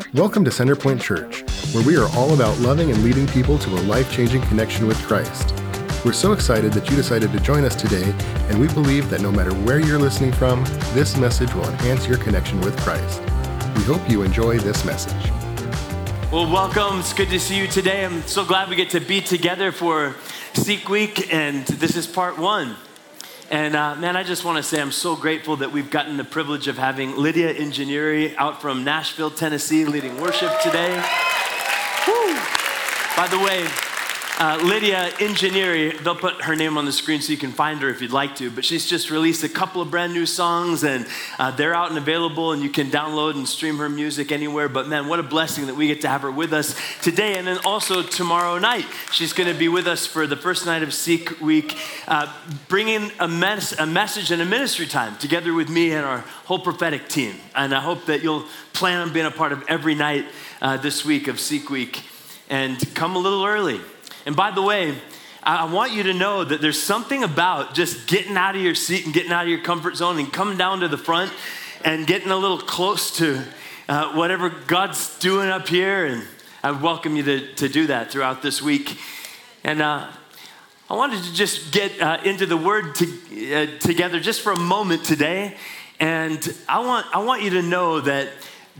Welcome to Centerpoint Church, where we are all about loving and leading people to a life-changing connection with Christ. We're so excited that you decided to join us today, and we believe that no matter where you're listening from, this message will enhance your connection with Christ. We hope you enjoy this message. Well, welcome. It's good to see you today. I'm so glad we get to be together for Seek Week, and this is part one. And man, I just want to say I'm so grateful that we've gotten the privilege of having Lydia Ingenieri out from Nashville, Tennessee, leading worship today. Woo. By the way, Lydia Ingenieri, they'll put her name on the screen so you can find her if you'd like to, but she's just released a couple of brand new songs, and they're out and available, and you can download and stream her music anywhere. But man, what a blessing that we get to have her with us today, and then also tomorrow night. She's going to be with us for the first night of Seek Week, bringing a message and a ministry time together with me and our whole prophetic team. And I hope that you'll plan on being a part of every night this week of Seek Week, and come a little early. And by the way, I want you to know that there's something about just getting out of your seat and getting out of your comfort zone and coming down to the front and getting a little close to whatever God's doing up here. And I welcome you to do that throughout this week. And I wanted to just get into the Word together just for a moment today. And I want you to know that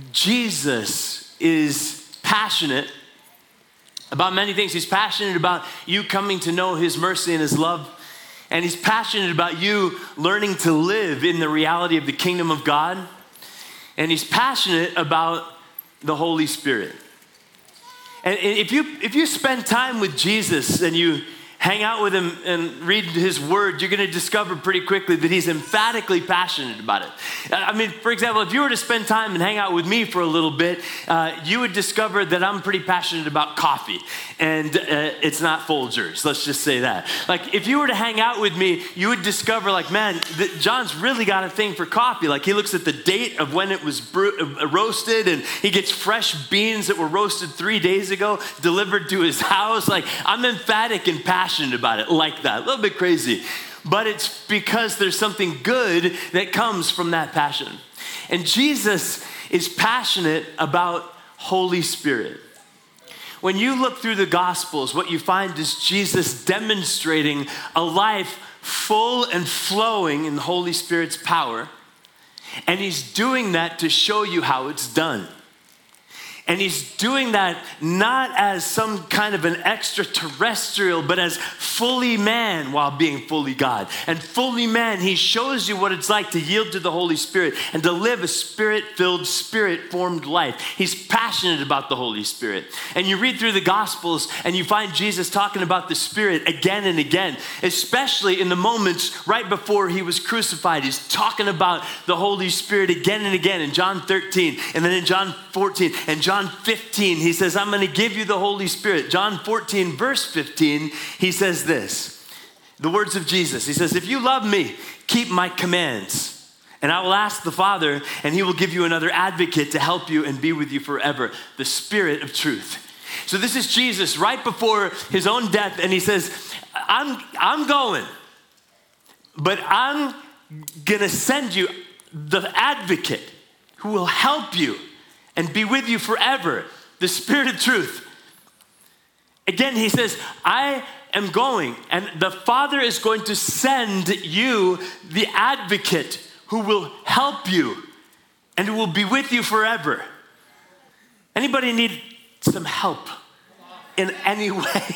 Jesus is passionate about many things. He's passionate about you coming to know His mercy and His love. And He's passionate about you learning to live in the reality of the kingdom of God. And He's passionate about the Holy Spirit. And if you spend time with Jesus and you hang out with Him and read His word, you're going to discover pretty quickly that He's emphatically passionate about it. I mean, for example, if you were to spend time and hang out with me for a little bit, you would discover that I'm pretty passionate about coffee, and it's not Folgers, let's just say that. Like, if you were to hang out with me, you would discover, like, man, John's really got a thing for coffee. Like, he looks at the date of when it was roasted, and he gets fresh beans that were roasted 3 days ago delivered to his house. Like, I'm emphatic and passionate about it like that. A little bit crazy. But it's because there's something good that comes from that passion. And Jesus is passionate about Holy Spirit. When you look through the Gospels, what you find is Jesus demonstrating a life full and flowing in the Holy Spirit's power. And He's doing that to show you how it's done. And He's doing that not as some kind of an extraterrestrial, but as fully man while being fully God. And fully man, He shows you what it's like to yield to the Holy Spirit and to live a Spirit-filled, Spirit-formed life. He's passionate about the Holy Spirit. And you read through the Gospels and you find Jesus talking about the Spirit again and again, especially in the moments right before He was crucified. He's talking about the Holy Spirit again and again in John 13, and then in John 14, and John 15, He says, I'm going to give you the Holy Spirit. John 14, verse 15, He says this, the words of Jesus. He says, if you love me, keep my commands, and I will ask the Father, and He will give you another advocate to help you and be with you forever, the Spirit of truth. So this is Jesus right before His own death, and He says, I'm going, but I'm going to send you the advocate who will help you and be with you forever, the Spirit of truth. Again, He says, I am going, and the Father is going to send you the advocate who will help you and who will be with you forever. Anybody need some help in any way?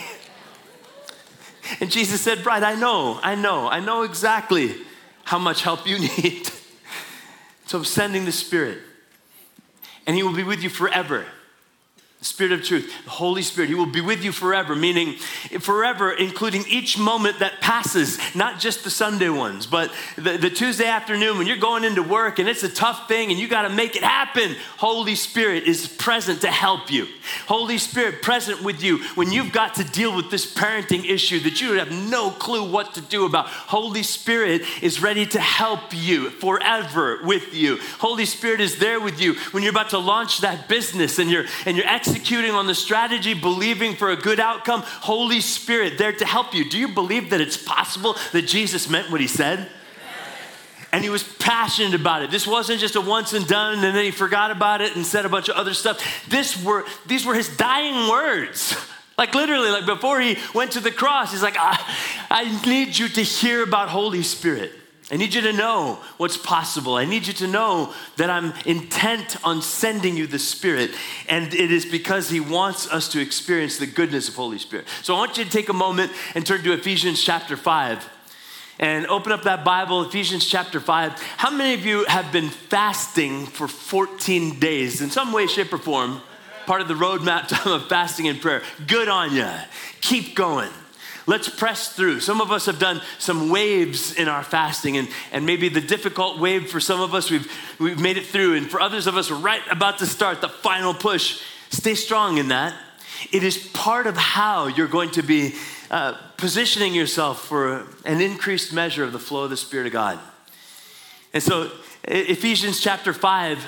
And Jesus said, right, I know exactly how much help you need. So I'm sending the Spirit. And He will be with you forever. The Spirit of truth, the Holy Spirit, He will be with you forever, meaning forever, including each moment that passes, not just the Sunday ones, but the Tuesday afternoon when you're going into work and it's a tough thing and you got to make it happen. Holy Spirit is present to help you. Holy Spirit present with you when you've got to deal with this parenting issue that you have no clue what to do about. Holy Spirit is ready to help you forever with you. Holy Spirit is there with you when you're about to launch that business and you're executing on the strategy, believing for a good outcome. Holy Spirit there to help you. Do you believe that it's possible that Jesus meant what He said? And he was passionate about it. This wasn't just a once and done and then he forgot about it and said a bunch of other stuff. These were his dying words. Like literally, like before he went to the cross, he's like, I need you to hear about Holy Spirit. I need you to know what's possible. I need you to know that I'm intent on sending you the Spirit. And it is because he wants us to experience the goodness of Holy Spirit. So I want you to take a moment and turn to Ephesians chapter 5. And open up that Bible, Ephesians chapter 5. How many of you have been fasting for 14 days in some way, shape, or form? Part of the roadmap time of fasting and prayer. Good on you. Keep going. Let's press through. Some of us have done some waves in our fasting, and maybe the difficult wave for some of us, we've made it through. And for others of us, we're right about to start the final push. Stay strong in that. It is part of how you're going to be positioning yourself for an increased measure of the flow of the Spirit of God. And so Ephesians chapter 5,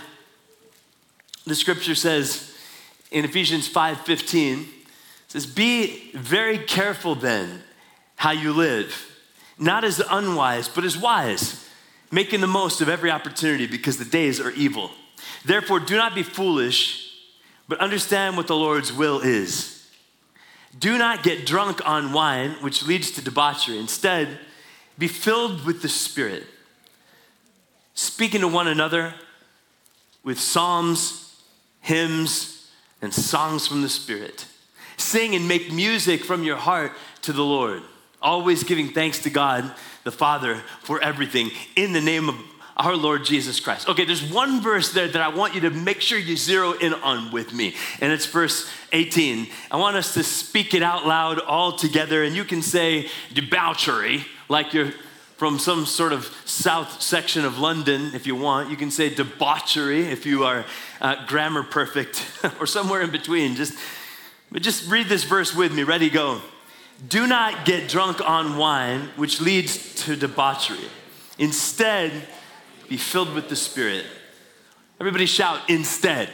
the scripture says in Ephesians 5:15, it says, be very careful then how you live, not as unwise, but as wise, making the most of every opportunity because the days are evil. Therefore, do not be foolish, but understand what the Lord's will is. Do not get drunk on wine, which leads to debauchery. Instead, be filled with the Spirit, speaking to one another with psalms, hymns, and songs from the Spirit. Sing and make music from your heart to the Lord, always giving thanks to God, the Father, for everything, in the name of our Lord Jesus Christ. Okay, there's one verse there that I want you to make sure you zero in on with me, and it's verse 18. I want us to speak it out loud all together, and you can say debauchery, like you're from some sort of south section of London, if you want. You can say debauchery if you are grammar perfect, or somewhere in between. Just read this verse with me. Ready, go. Do not get drunk on wine, which leads to debauchery. Instead, be filled with the Spirit. Everybody shout, instead.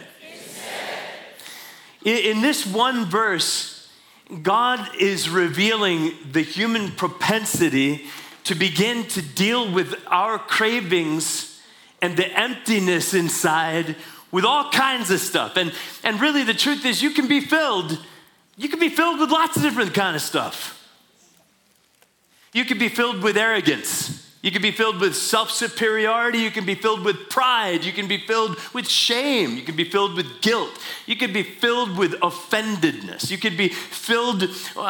In this one verse, God is revealing the human propensity to begin to deal with our cravings and the emptiness inside with all kinds of stuff. And really the truth is you can be filled with lots of different kind of stuff. You can be filled with arrogance. You can be filled with self-superiority. You can be filled with pride. You can be filled with shame. You can be filled with guilt. You can be filled with offendedness. You could be filled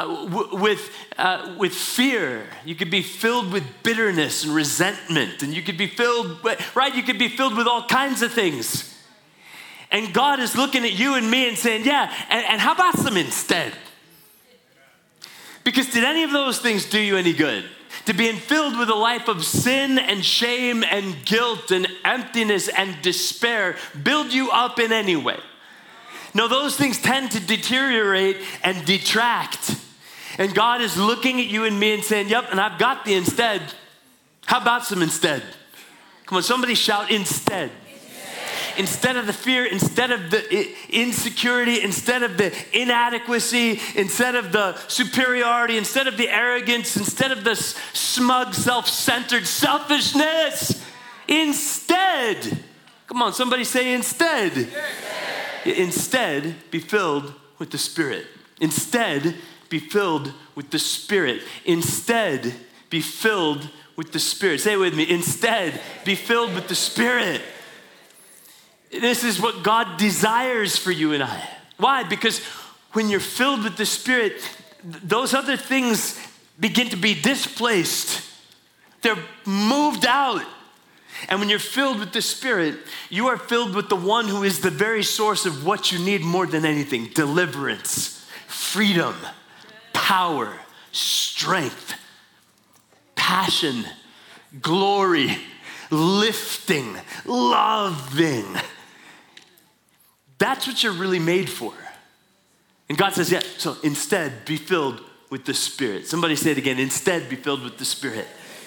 with fear. You could be filled with bitterness and resentment. And you could be filled, right? You could be filled with all kinds of things. And God is looking at you and me and saying, yeah, and how about some instead? Because did any of those things do you any good? To be filled with a life of sin and shame and guilt and emptiness and despair build you up in any way? No, those things tend to deteriorate and detract. And God is looking at you and me and saying, yep, and I've got the instead. How about some instead? Come on, somebody shout instead. Instead of the fear, instead of the insecurity, instead of the inadequacy, instead of the superiority, instead of the arrogance, instead of the smug, self-centered selfishness, instead, come on, somebody say instead. Instead, be filled with the Spirit. Instead, be filled with the Spirit. Instead, be filled with the Spirit. Say it with me. Instead, be filled with the Spirit. This is what God desires for you and I. Why? Because when you're filled with the Spirit, those other things begin to be displaced. They're moved out. And when you're filled with the Spirit, you are filled with the one who is the very source of what you need more than anything: deliverance, freedom, power, strength, passion, glory, lifting, loving. That's what you're really made for. And God says, yeah, so instead be filled with the Spirit. Somebody say it again, instead be filled with the Spirit.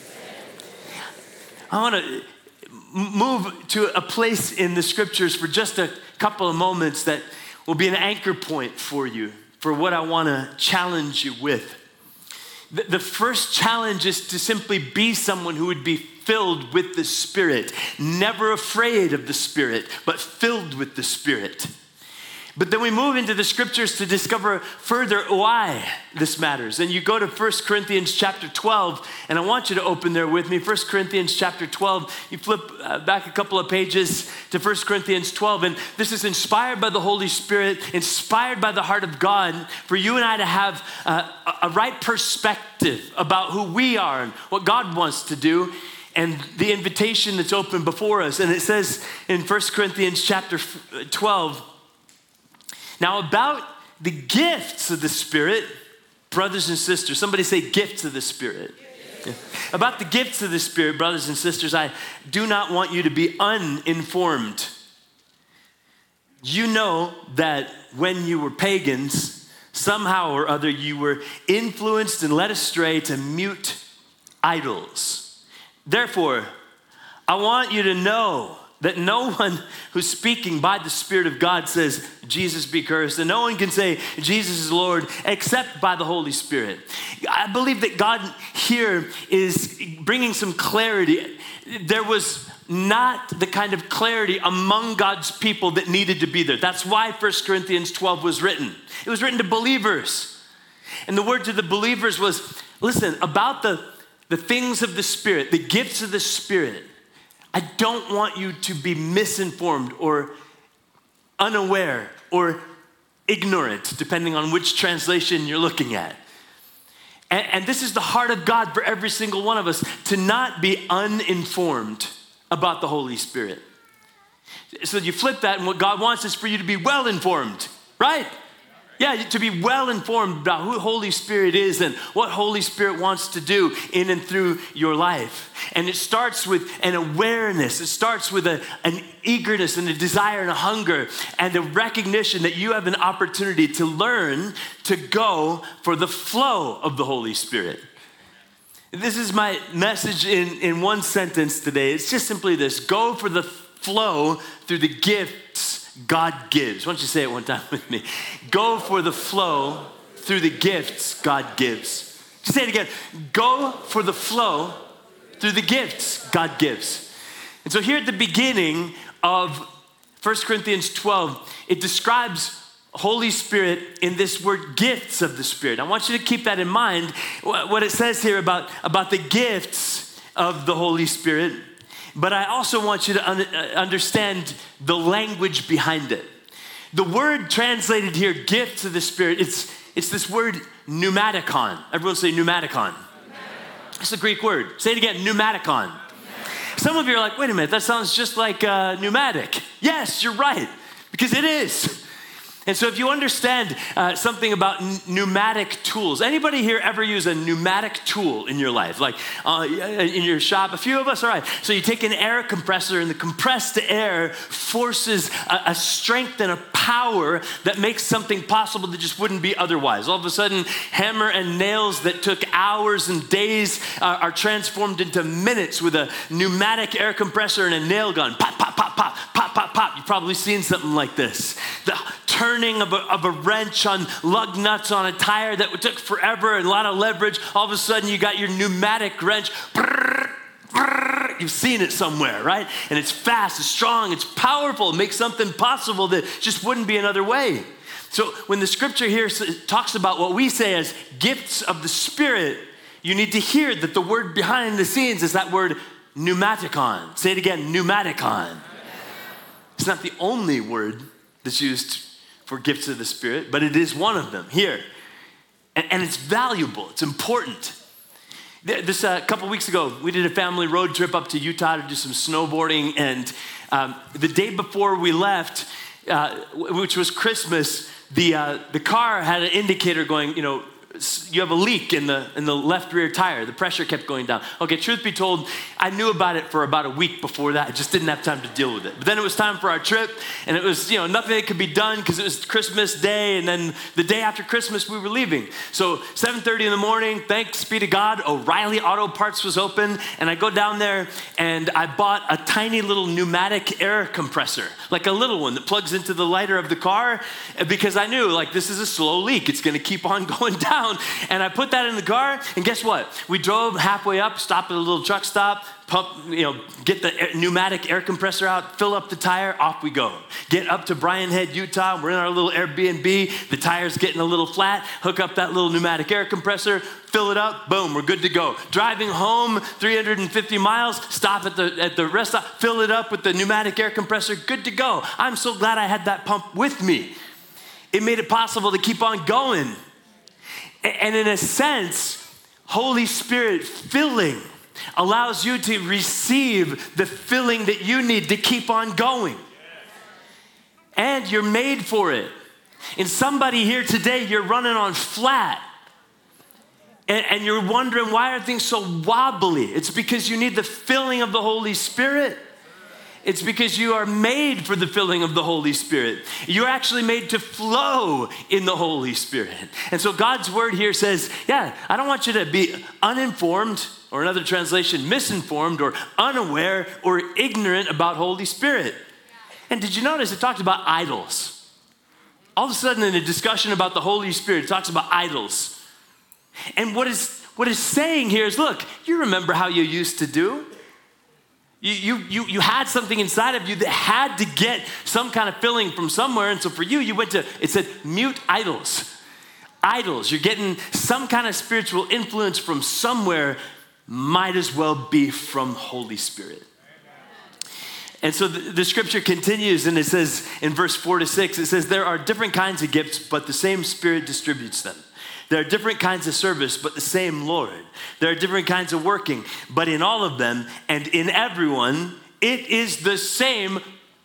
I want to move to a place in the scriptures for just a couple of moments that will be an anchor point for you, for what I want to challenge you with. The first challenge is to simply be someone who would be filled with the Spirit, never afraid of the Spirit, but filled with the Spirit. But then we move into the scriptures to discover further why this matters. And you go to 1 Corinthians chapter 12, and I want you to open there with me. 1 Corinthians chapter 12, you flip back a couple of pages to 1 Corinthians 12, and this is inspired by the Holy Spirit, inspired by the heart of God, for you and I to have a right perspective about who we are and what God wants to do, and the invitation that's open before us. And it says in 1 Corinthians chapter 12, now about the gifts of the Spirit, brothers and sisters, somebody say gifts of the Spirit. Yeah. About the gifts of the Spirit, brothers and sisters, I do not want you to be uninformed. You know that when you were pagans, somehow or other you were influenced and led astray to mute idols. Therefore, I want you to know that no one who's speaking by the Spirit of God says, Jesus be cursed. And no one can say, Jesus is Lord, except by the Holy Spirit. I believe that God here is bringing some clarity. There was not the kind of clarity among God's people that needed to be there. That's why 1 Corinthians 12 was written. It was written to believers. And the word to the believers was, listen, about the things of the Spirit, the gifts of the Spirit, I don't want you to be misinformed or unaware or ignorant, depending on which translation you're looking at. And this is the heart of God for every single one of us, to not be uninformed about the Holy Spirit. So you flip that, and what God wants is for you to be well informed, right? Yeah, to be well informed about who Holy Spirit is and what Holy Spirit wants to do in and through your life. And it starts with an awareness. It starts with an eagerness and a desire and a hunger and a recognition that you have an opportunity to learn to go for the flow of the Holy Spirit. This is my message in one sentence today. It's just simply this: go for the flow through the gifts God gives. Why don't you say it one time with me? Go for the flow through the gifts God gives. Just say it again. Go for the flow through the gifts God gives. And so here at the beginning of 1 Corinthians 12, it describes Holy Spirit in this word gifts of the Spirit. I want you to keep that in mind, what it says here about the gifts of the Holy Spirit. But I also want you to understand the language behind it. The word translated here, gifts of the Spirit, it's this word pneumatikon. Everyone say pneumatikon. It's a Greek word. Say it again, pneumatikon. Some of you are like, wait a minute, that sounds just like pneumatic. Yes, you're right, because it is. And so if you understand something about pneumatic tools, anybody here ever use a pneumatic tool in your life? Like in your shop? A few of us, all right. So you take an air compressor, and the compressed air forces a strength and a power that makes something possible that just wouldn't be otherwise. All of a sudden, hammer and nails that took hours and days are transformed into minutes with a pneumatic air compressor and a nail gun. Pop, pop, pop, pop, pop, pop, pop. You've probably seen something like this. The turning of a wrench on lug nuts on a tire that took forever and a lot of leverage. All of a sudden, you got your pneumatic wrench. You've seen it somewhere, right? And it's fast, it's strong, it's powerful. It makes something possible that just wouldn't be another way. So when the scripture here talks about what we say as gifts of the Spirit, you need to hear that the word behind the scenes is that word pneumatikon. Say it again, pneumatikon. It's not the only word that's used for gifts of the Spirit, but it is one of them here. And it's valuable, it's important. This a couple weeks ago, we did a family road trip up to Utah to do some snowboarding, and the day before we left, which was Christmas, the car had an indicator going, you have a leak in the left rear tire. The pressure kept going down. Okay, truth be told, I knew about it for about a week before that. I just didn't have time to deal with it. But then it was time for our trip, and it was, nothing that could be done because it was Christmas Day, and then the day after Christmas, we were leaving. So 7:30 in the morning, thanks be to God, O'Reilly Auto Parts was open, and I go down there, and I bought a tiny little pneumatic air compressor, like a little one that plugs into the lighter of the car, because I knew, this is a slow leak. It's going to keep on going down. down. And I put that in the car, and guess what? We drove halfway up, stopped at a little truck stop, pump, get the pneumatic air compressor out, fill up the tire, off we go. Get up to Bryan Head, Utah. We're in our little Airbnb. The tire's getting a little flat. Hook up that little pneumatic air compressor, fill it up, boom, we're good to go. Driving home 350 miles, stop at the rest stop, fill it up with the pneumatic air compressor, good to go. I'm so glad I had that pump with me. It made it possible to keep on going. And in a sense, Holy Spirit filling allows you to receive the filling that you need to keep on going. And you're made for it. And somebody here today, you're running on flat. And you're wondering, why are things so wobbly? It's because you need the filling of the Holy Spirit. It's because you are made for the filling of the Holy Spirit. You're actually made to flow in the Holy Spirit. And so God's word here says, yeah, I don't want you to be uninformed, or another translation, misinformed or unaware or ignorant about Holy Spirit. And did you notice it talked about idols? All of a sudden in a discussion about the Holy Spirit, it talks about idols. And what is saying here is, look, you remember how you used to do. You had something inside of you that had to get some kind of filling from somewhere. And so for you went to, it said, mute idols. Idols, you're getting some kind of spiritual influence from somewhere, might as well be from Holy Spirit. And so the scripture continues, and it says in verse 4-6, it says, there are different kinds of gifts, but the same Spirit distributes them. There are different kinds of service, but the same Lord. There are different kinds of working, but in all of them and in everyone, it is the same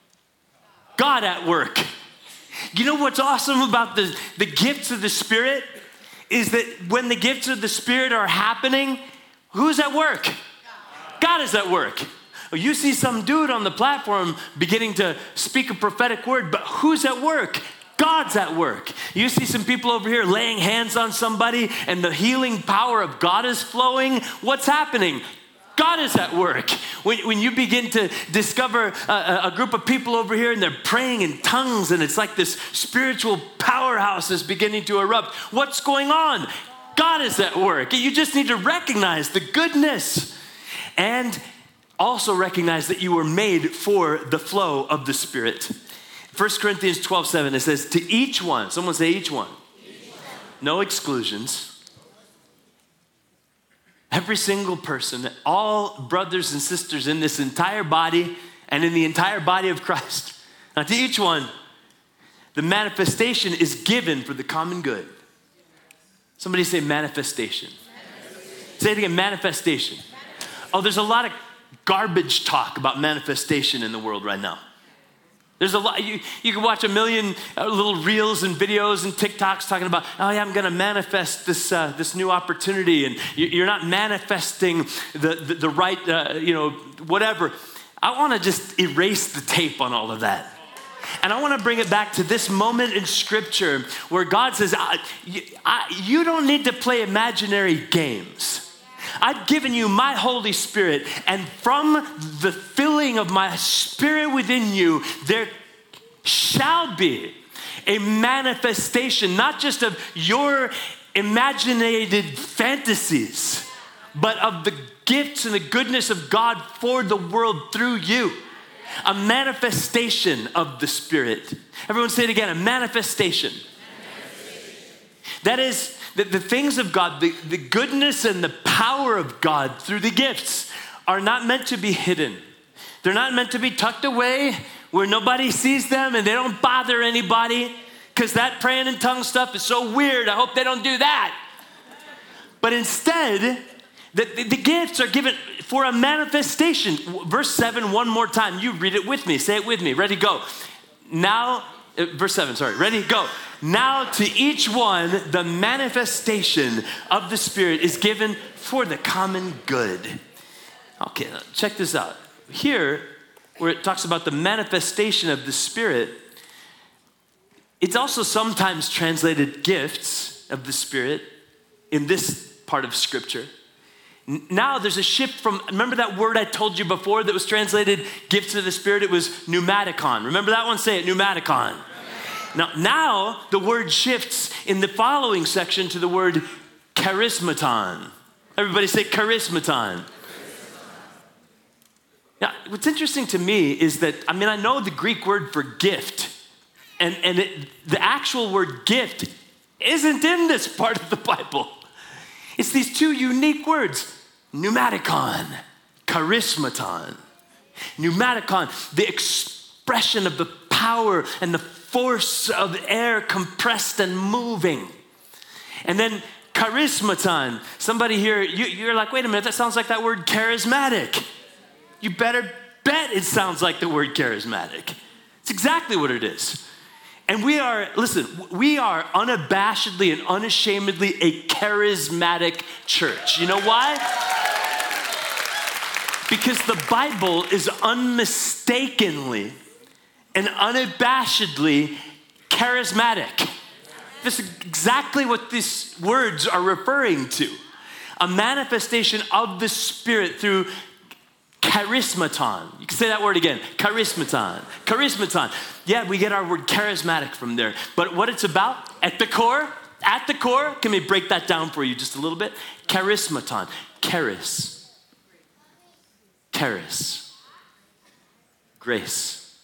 God at work. You know what's awesome about the gifts of the Spirit is that when the gifts of the Spirit are happening, who's at work? God is at work. You see some dude on the platform beginning to speak a prophetic word, but who's at work? God's at work. You see some people over here laying hands on somebody and the healing power of God is flowing. What's happening? God is at work. When you begin to discover a group of people over here and they're praying in tongues and it's like this spiritual powerhouse is beginning to erupt, what's going on? God is at work. You just need to recognize the goodness and also recognize that you were made for the flow of the Spirit. 1 Corinthians 12:7, it says, to each one, someone say each one. No exclusions. Every single person, all brothers and sisters in this entire body and in the entire body of Christ. Now to each one, the manifestation is given for the common good. Somebody say manifestation. Say it again, manifestation. Oh, there's a lot of garbage talk about manifestation in the world right now. There's a lot, you can watch a million little reels and videos and TikToks talking about, oh yeah, I'm gonna manifest this new opportunity, and you're not manifesting the right, whatever. I wanna just erase the tape on all of that. And I wanna bring it back to this moment in Scripture where God says, you don't need to play imaginary games. I've given you my Holy Spirit, and from the filling of my Spirit within you, there shall be a manifestation, not just of your imaginated fantasies, but of the gifts and the goodness of God for the world through you. A manifestation of the Spirit. Everyone say it again, a manifestation. That is, the things of God, the goodness and the power of God through the gifts are not meant to be hidden. They're not meant to be tucked away where nobody sees them and they don't bother anybody, because that praying in tongues stuff is so weird. I hope they don't do that. But instead, the gifts are given for a manifestation. Verse 7, one more time. You read it with me. Say it with me. Ready, go. Now, verse 7, sorry. Ready, go. Now to each one, the manifestation of the Spirit is given for the common good. Okay, check this out. Here, where it talks about the manifestation of the Spirit, it's also sometimes translated gifts of the Spirit in this part of Scripture. Now there's a shift from, remember that word I told you before that was translated gifts of the Spirit? It was pneumaticon. Remember that one? Say it, pneumaticon. Now the word shifts in the following section to the word charismaton. Everybody say charismaton. Now, what's interesting to me is that, I know the Greek word for gift, and the actual word gift isn't in this part of the Bible. It's these two unique words, pneumatikon, charismaton. Pneumatikon, the expression of the power and the force of air compressed and moving. And then charismaton, somebody here, you're like, wait a minute, that sounds like that word charismatic. You better bet it sounds like the word charismatic. It's exactly what it is. And we are unabashedly and unashamedly a charismatic church. You know why? Because the Bible is unmistakenly and unabashedly charismatic. This is exactly what these words are referring to. A manifestation of the Spirit through charismaton. You can say that word again, charismaton. Charismaton. Yeah, we get our word charismatic from there. But what it's about, at the core, can we break that down for you just a little bit? Charismaton. Charis. Grace.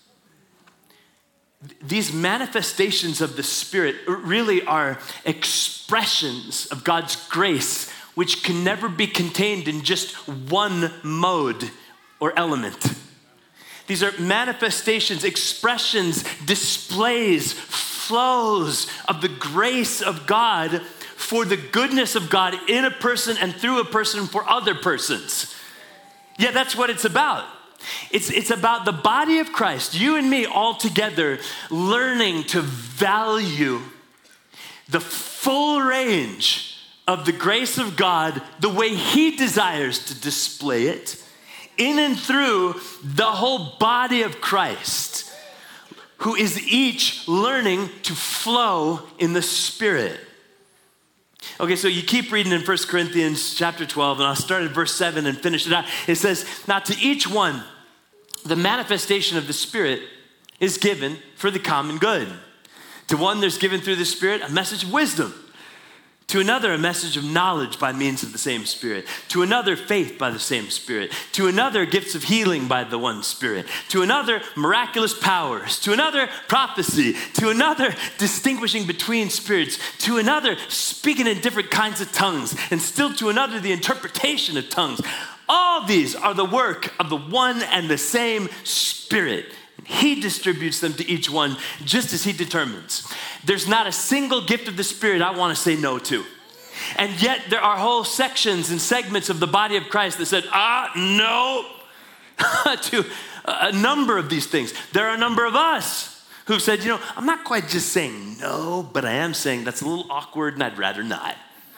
These manifestations of the Spirit really are expressions of God's grace, which can never be contained in just one mode or element. These are manifestations, expressions, displays, flows of the grace of God for the goodness of God in a person and through a person for other persons. Yeah, that's what it's about. It's about the body of Christ, you and me all together, learning to value the full range of the grace of God the way He desires to display it in and through the whole body of Christ, who is each learning to flow in the Spirit. Okay, so you keep reading in 1 Corinthians chapter 12, and I'll start at verse 7 and finish it out. It says, now to each one, the manifestation of the Spirit is given for the common good. To one, there's given through the Spirit a message of wisdom. To another, a message of knowledge by means of the same Spirit. To another, faith by the same Spirit. To another, gifts of healing by the one Spirit. To another, miraculous powers. To another, prophecy. To another, distinguishing between spirits. To another, speaking in different kinds of tongues. And still to another, the interpretation of tongues. All these are the work of the one and the same Spirit. He distributes them to each one just as He determines. There's not a single gift of the Spirit I want to say no to. And yet there are whole sections and segments of the body of Christ that said, no, to a number of these things. There are a number of us who've said, I'm not quite just saying no, but I am saying that's a little awkward and I'd rather not.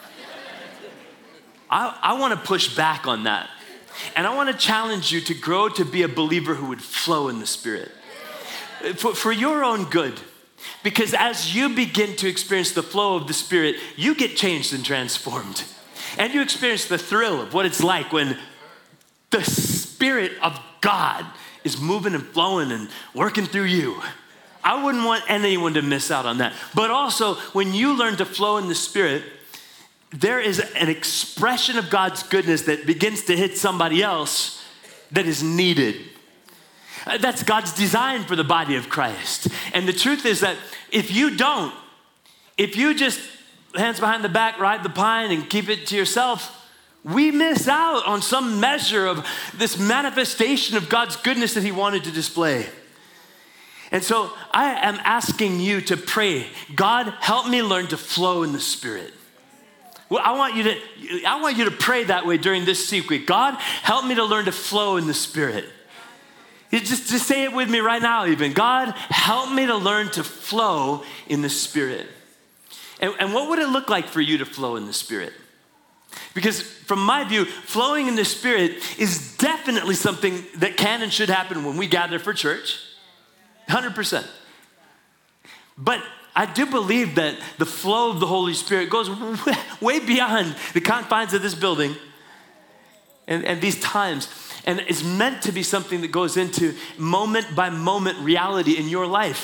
I want to push back on that. And I want to challenge you to grow to be a believer who would flow in the Spirit. For your own good. Because as you begin to experience the flow of the Spirit, you get changed and transformed. And you experience the thrill of what it's like when the Spirit of God is moving and flowing and working through you. I wouldn't want anyone to miss out on that. But also, when you learn to flow in the Spirit, there is an expression of God's goodness that begins to hit somebody else that is needed. That's God's design for the body of Christ. And the truth is that if you just hands behind the back, ride the pine and keep it to yourself, we miss out on some measure of this manifestation of God's goodness that He wanted to display. And so I am asking you to pray, God, help me learn to flow in the Spirit. Well, I want you to pray that way during this Seek Week. God, help me to learn to flow in the Spirit. Just say it with me right now even. God, help me to learn to flow in the Spirit. And what would it look like for you to flow in the Spirit? Because from my view, flowing in the Spirit is definitely something that can and should happen when we gather for church. 100%. But I do believe that the flow of the Holy Spirit goes way beyond the confines of this building and these times. And it's meant to be something that goes into moment by moment reality in your life.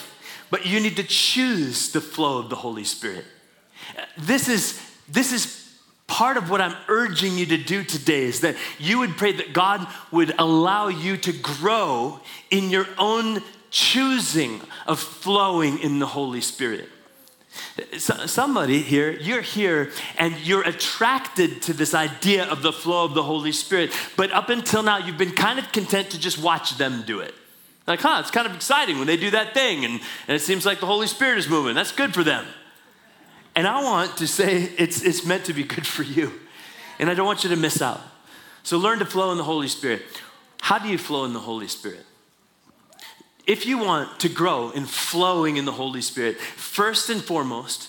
but you need to choose the flow of the Holy Spirit. This is part of what I'm urging you to do today, is that you would pray that God would allow you to grow in your own choosing of flowing in the Holy Spirit. Somebody here, you're here and you're attracted to this idea of the flow of the Holy Spirit, but up until now, you've been kind of content to just watch them do it. Like, it's kind of exciting when they do that thing, and it seems like the Holy Spirit is moving. That's good for them. And I want to say it's meant to be good for you. And I don't want you to miss out. So learn to flow in the Holy Spirit. How do you flow in the Holy Spirit? If you want to grow in flowing in the Holy Spirit, first and foremost,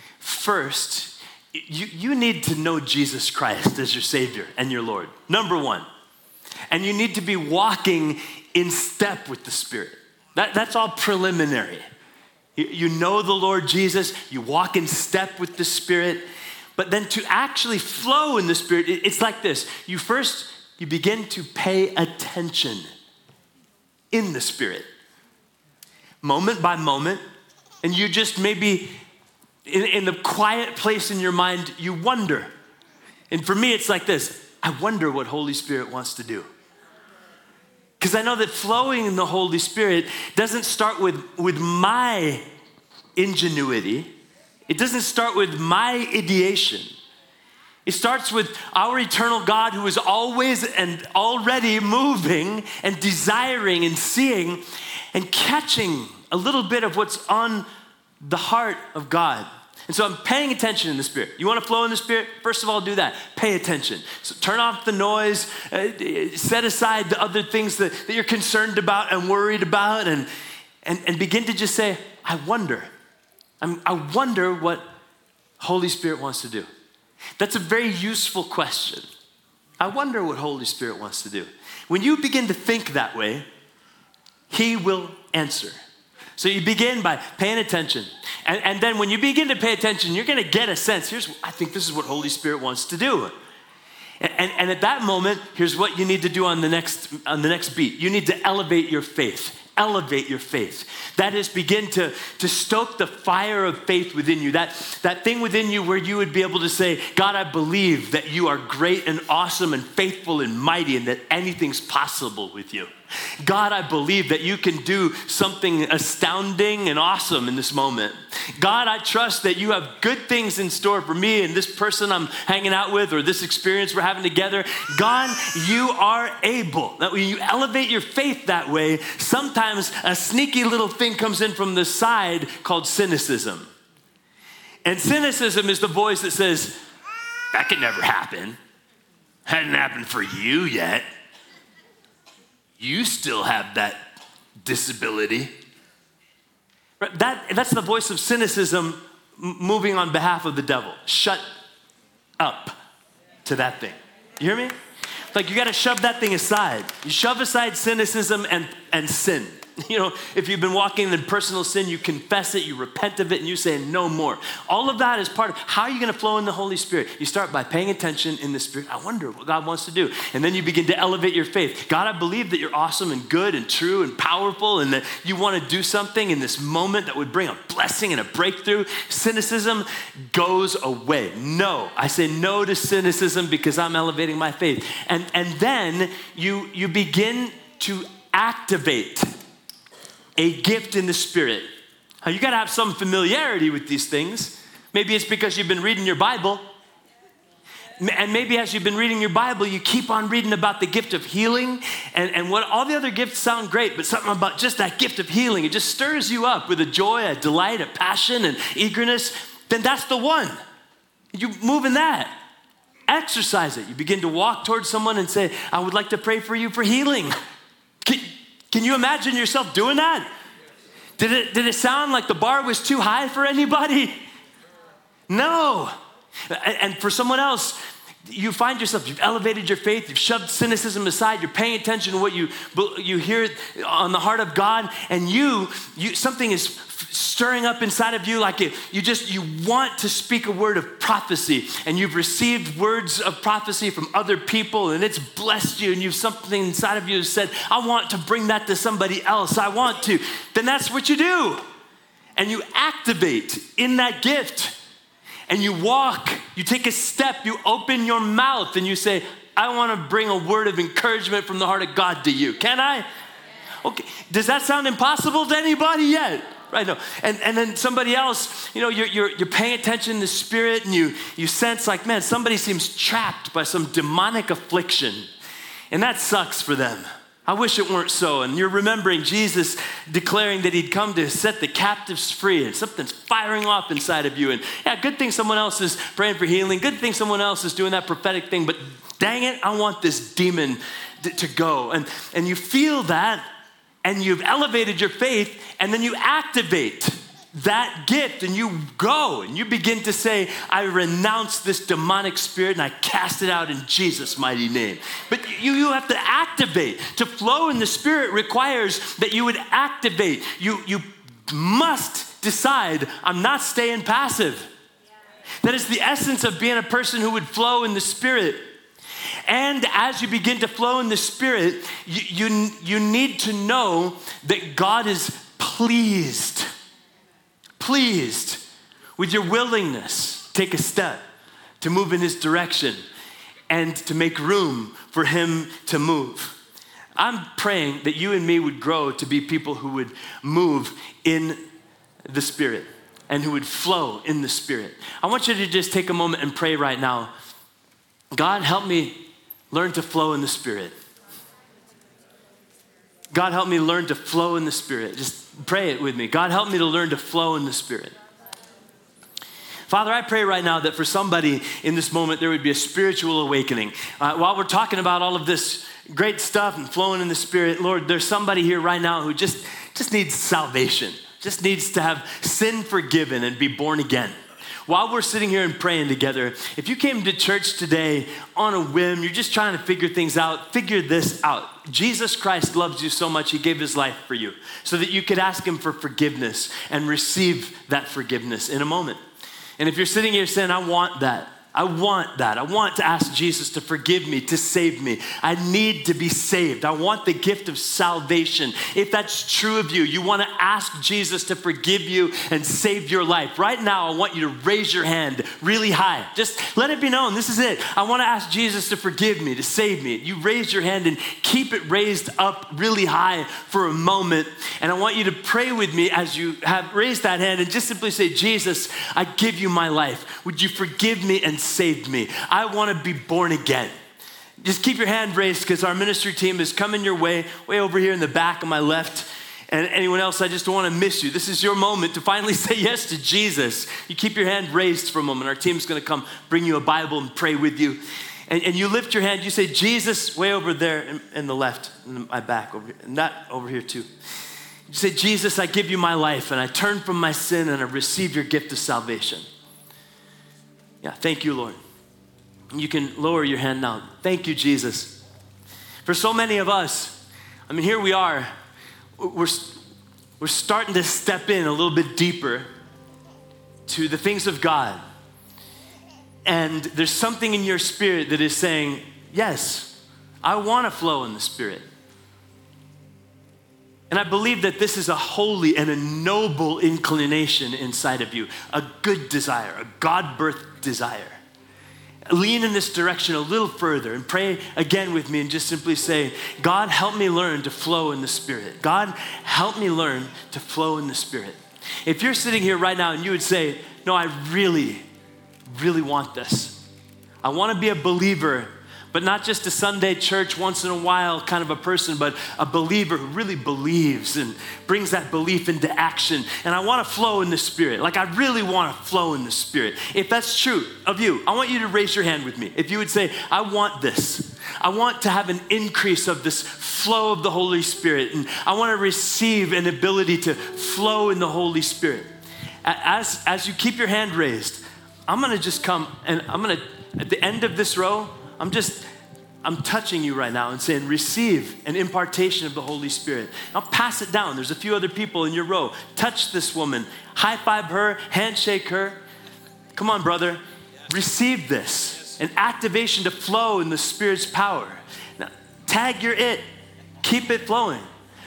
you need to know Jesus Christ as your Savior and your Lord. Number one. And you need to be walking in step with the Spirit. That's all preliminary. You know the Lord Jesus, you walk in step with the Spirit, but then to actually flow in the Spirit, it's like this. You begin to pay attention in the Spirit, moment by moment, and you just maybe, in the quiet place in your mind, you wonder. And for me, it's like this. I wonder what Holy Spirit wants to do. Because I know that flowing in the Holy Spirit doesn't start with my ingenuity. It doesn't start with my ideation. It starts with our eternal God, who is always and already moving and desiring and seeing and catching a little bit of what's on the heart of God. And so I'm paying attention in the Spirit. You want to flow in the Spirit? First of all, do that. Pay attention. So turn off the noise, set aside the other things that you're concerned about and worried about, and begin to just say, I wonder what Holy Spirit wants to do. That's a very useful question. I wonder what Holy Spirit wants to do. When you begin to think that way, He will answer. So you begin by paying attention. And then when you begin to pay attention, you're going to get a sense. I think this is what Holy Spirit wants to do. And at that moment, here's what you need to do on the next beat. You need to elevate your faith. Elevate your faith. That is, begin to stoke the fire of faith within you. That thing within you where you would be able to say, God, I believe that you are great and awesome and faithful and mighty, and that anything's possible with you. God, I believe that you can do something astounding and awesome in this moment. God, I trust that you have good things in store for me and this person I'm hanging out with, or this experience we're having together. God, you are able. That when you elevate your faith that way, sometimes a sneaky little thing comes in from the side called cynicism. And cynicism is the voice that says, that could never happen. Hadn't happened for you yet. You still have that disability. That's the voice of cynicism moving on behalf of the devil. Shut up to that thing. You hear me? Like, you got to shove that thing aside. You shove aside cynicism and sin. You know, if you've been walking in personal sin, you confess it, you repent of it, and you say no more. All of that is part of how are you going to flow in the Holy Spirit? You start by paying attention in the Spirit. I wonder what God wants to do. And then you begin to elevate your faith. God, I believe that you're awesome and good and true and powerful, and that you want to do something in this moment that would bring a blessing and a breakthrough. Cynicism goes away. No, I say no to cynicism because I'm elevating my faith. And then you begin to activate a gift in the Spirit. Now, you got to have some familiarity with these things. Maybe it's because you've been reading your Bible. And maybe as you've been reading your Bible, you keep on reading about the gift of healing. And what all the other gifts sound great, but something about just that gift of healing, it just stirs you up with a joy, a delight, a passion, and eagerness. Then that's the one. You move in that. Exercise it. You begin to walk towards someone and say, I would like to pray for you for healing. Can you imagine yourself doing that? Did it sound like the bar was too high for anybody? No. And for someone else, you find yourself, you've elevated your faith, you've shoved cynicism aside, you're paying attention to what you hear on the heart of God, and you something is stirring up inside of you, like you want to speak a word of prophecy, and you've received words of prophecy from other people, and it's blessed you, and you've something inside of you that said, I want to bring that to somebody else. I want to. Then that's what you do. and you activate in that gift. And you walk, you take a step, you open your mouth and you say, I want to bring a word of encouragement from the heart of God to you. Can I? Okay. Does that sound impossible to anybody yet? Right, no. And then somebody else, you're paying attention to the spirit and you sense like, man, somebody seems trapped by some demonic affliction. And that sucks for them. I wish it weren't so. And you're remembering Jesus declaring that he'd come to set the captives free, and something's firing off inside of you. And yeah, good thing someone else is praying for healing. Good thing someone else is doing that prophetic thing. But dang it, I want this demon to go. And you feel that, and you've elevated your faith, and then you activate that gift and you go and you begin to say, I renounce this demonic spirit and I cast it out in Jesus' mighty name. But you have to activate. To flow in the spirit requires that you would activate. You must decide, I'm not staying passive. That is the essence of being a person who would flow in the spirit. And as you begin to flow in the spirit, you need to know that God is pleased with your willingness to take a step, to move in his direction, and to make room for him to move. I'm praying that you and me would grow to be people who would move in the Spirit and who would flow in the Spirit. I want you to just take a moment and pray right now. God, help me learn to flow in the Spirit. God, help me learn to flow in the Spirit. Just pray it with me. God, help me to learn to flow in the Spirit. Father, I pray right now that for somebody in this moment, there would be a spiritual awakening. While we're talking about all of this great stuff and flowing in the Spirit, Lord, there's somebody here right now who just needs salvation, just needs to have sin forgiven and be born again. While we're sitting here and praying together, if you came to church today on a whim, you're just trying to figure things out, figure this out. Jesus Christ loves you so much, he gave his life for you so that you could ask him for forgiveness and receive that forgiveness in a moment. And if you're sitting here saying, I want that. I want to ask Jesus to forgive me, to save me. I need to be saved. I want the gift of salvation. If that's true of you, you want to ask Jesus to forgive you and save your life. Right now, I want you to raise your hand really high. Just let it be known, this is it. I want to ask Jesus to forgive me, to save me. You raise your hand and keep it raised up really high for a moment. And I want you to pray with me as you have raised that hand and just simply say, Jesus, I give you my life. Would you forgive me and saved me? I want to be born again. Just keep your hand raised because our ministry team is coming your way over here in the back on my left. And anyone else, I just don't want to miss you. This is your moment to finally say yes to Jesus. You keep your hand raised for a moment. Our team's going to come bring you a Bible and pray with you. And you lift your hand, you say, Jesus, way over there in the left, in my back, over here, and that over here too. You say, Jesus, I give you my life and I turn from my sin and I receive your gift of salvation. Yeah, thank you, Lord. You can lower your hand now. Thank you, Jesus. For so many of us, here we are. We're starting to step in a little bit deeper to the things of God. And there's something in your spirit that is saying, yes, I want to flow in the Spirit. And I believe that this is a holy and a noble inclination inside of you, a good desire, a God-birthed desire. Lean in this direction a little further and pray again with me and just simply say, God, help me learn to flow in the Spirit. God, help me learn to flow in the Spirit. If you're sitting here right now and you would say, no, I really, really want this. I want to be a believer, but not just a Sunday church once in a while kind of a person, but a believer who really believes and brings that belief into action. And I want to flow in the Spirit. Like I really want to flow in the Spirit. If that's true of you, I want you to raise your hand with me. If you would say, I want this. I want to have an increase of this flow of the Holy Spirit. And I want to receive an ability to flow in the Holy Spirit. As you keep your hand raised, I'm going to just come and at the end of this row, I'm touching you right now and saying, receive an impartation of the Holy Spirit. I'll pass it down. There's a few other people in your row. Touch this woman. High five her, handshake her. Come on, brother. Receive this. An activation to flow in the Spirit's power. Now, tag your it. Keep it flowing.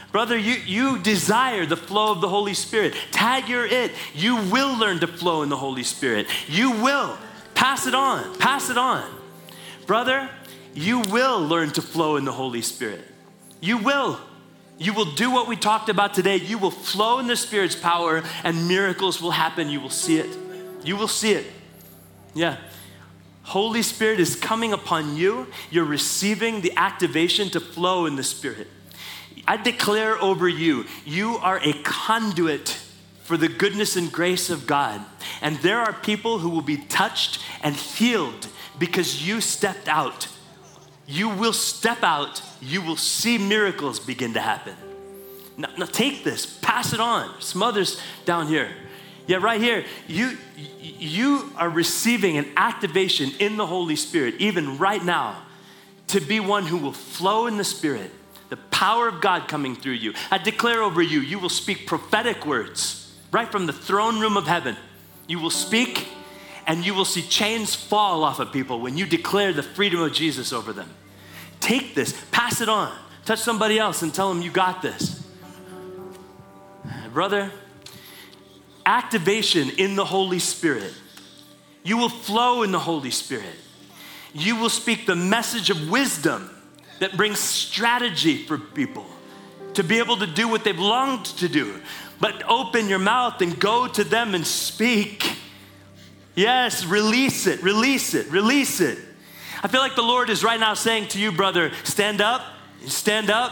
Brother, you desire the flow of the Holy Spirit. Tag your it. You will learn to flow in the Holy Spirit. You will. Pass it on. Pass it on. Brother, you will learn to flow in the Holy Spirit. You will. You will do what we talked about today. You will flow in the Spirit's power and miracles will happen. You will see it. You will see it. Yeah. Holy Spirit is coming upon you. You're receiving the activation to flow in the Spirit. I declare over you, you are a conduit for the goodness and grace of God. And there are people who will be touched and healed because you stepped out. You will step out. You will see miracles begin to happen. Now take this, pass it on. Some others down here. Yeah, right here. You are receiving an activation in the Holy Spirit, even right now, to be one who will flow in the Spirit. The power of God coming through you. I declare over you, you will speak prophetic words right from the throne room of heaven. You will speak and you will see chains fall off of people when you declare the freedom of Jesus over them. Take this, pass it on. Touch somebody else and tell them you got this. Brother, activation in the Holy Spirit. You will flow in the Holy Spirit. You will speak the message of wisdom that brings strategy for people to be able to do what they've longed to do. But open your mouth and go to them and speak. Yes, release it, release it, release it. I feel like the Lord is right now saying to you, brother, stand up, stand up.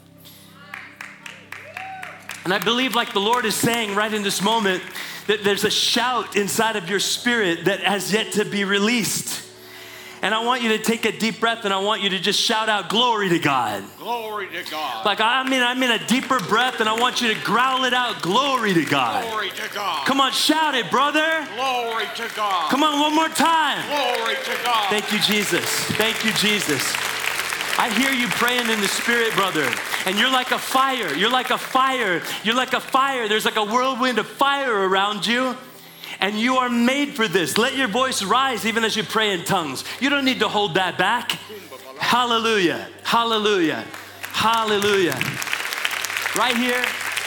And I believe like the Lord is saying right in this moment that there's a shout inside of your spirit that has yet to be released. And I want you to take a deep breath and I want you to just shout out, glory to God. Glory to God. Like I'm in a deeper breath and I want you to growl it out, glory to God. Glory to God. Come on, shout it, brother. Glory to God. Come on, one more time. Glory to God. Thank you, Jesus. Thank you, Jesus. I hear you praying in the Spirit, brother. And you're like a fire. You're like a fire. You're like a fire. There's like a whirlwind of fire around you. And you are made for this. Let your voice rise even as you pray in tongues. You don't need to hold that back. Hallelujah. Hallelujah. Hallelujah. Right here,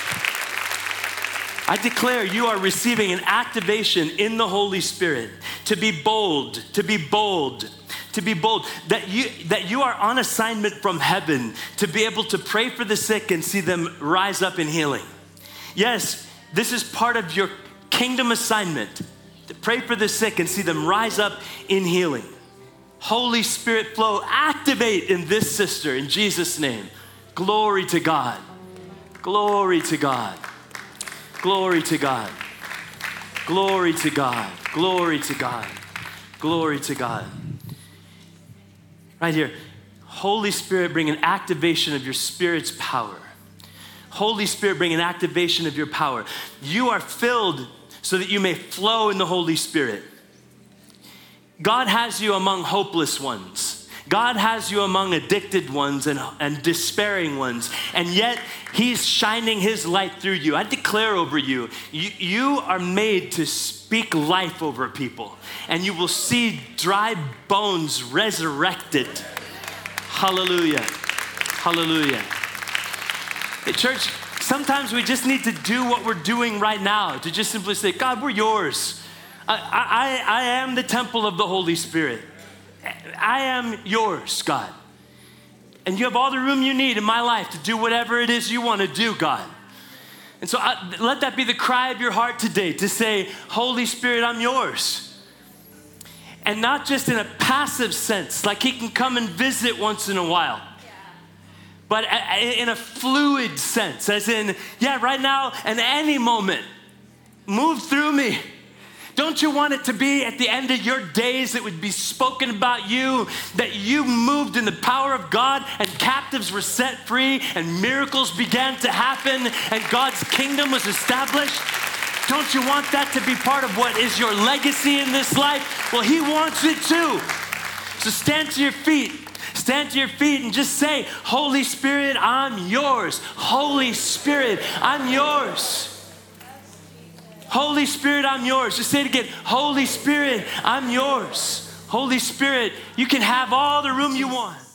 I declare you are receiving an activation in the Holy Spirit to be bold, to be bold, to be bold, that you are on assignment from heaven to be able to pray for the sick and see them rise up in healing. Yes, this is part of your kingdom assignment, to pray for the sick and see them rise up in healing. Holy Spirit flow, activate in this sister in Jesus' name. Glory to God. Glory to God. Glory to God. Glory to God. Glory to God. Glory to God. Right here. Holy Spirit, bring an activation of your Spirit's power. Holy Spirit, bring an activation of your power. You are filled so that you may flow in the Holy Spirit. God has you among hopeless ones. God has you among addicted ones and despairing ones. And yet He's shining His light through you. I declare over you, you are made to speak life over people. And you will see dry bones resurrected. Hallelujah. Hallelujah. Hey, church, sometimes we just need to do what we're doing right now, to just simply say, God, we're yours. I am the temple of the Holy Spirit. I am yours, God. And you have all the room you need in my life to do whatever it is you want to do, God. And so let that be the cry of your heart today, to say, Holy Spirit, I'm yours. And not just in a passive sense, like He can come and visit once in a while. But in a fluid sense, as in, yeah, right now and any moment, move through me. Don't you want it to be at the end of your days that would be spoken about you, that you moved in the power of God and captives were set free and miracles began to happen and God's kingdom was established? Don't you want that to be part of what is your legacy in this life? Well, He wants it too. So stand to your feet. Stand to your feet and just say, Holy Spirit, I'm yours. Holy Spirit, I'm yours. Holy Spirit, I'm yours. Just say it again. Holy Spirit, I'm yours. Holy Spirit, you can have all the room you want.